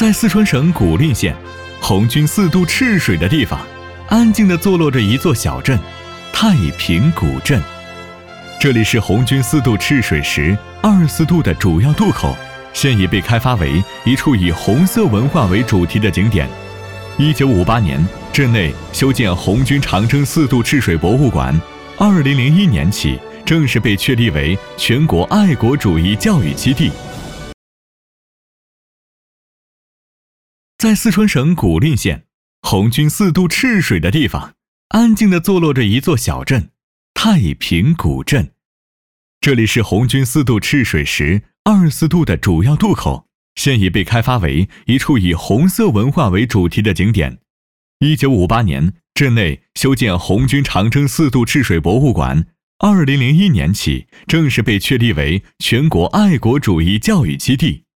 在四川省古蔺县红军4渡赤水的地方，安静地坐落着一座小镇——太平古镇。这里是红军4渡赤水时24渡的主要渡口，现已被开发为一处以红色文化为主题的景点。1958年，镇内修建红军长征4渡赤水博物馆，2001年起正式被确立为全国爱国主义教育基地。在四川省古蔺县红军4渡赤水的地方，安静地坐落着一座小镇——太平古镇。这里是红军4渡赤水时24渡的主要渡口，现已被开发为一处以红色文化为主题的景点。1958年，镇内修建红军长征4渡赤水博物馆，2001年起正式被确立为全国爱国主义教育基地。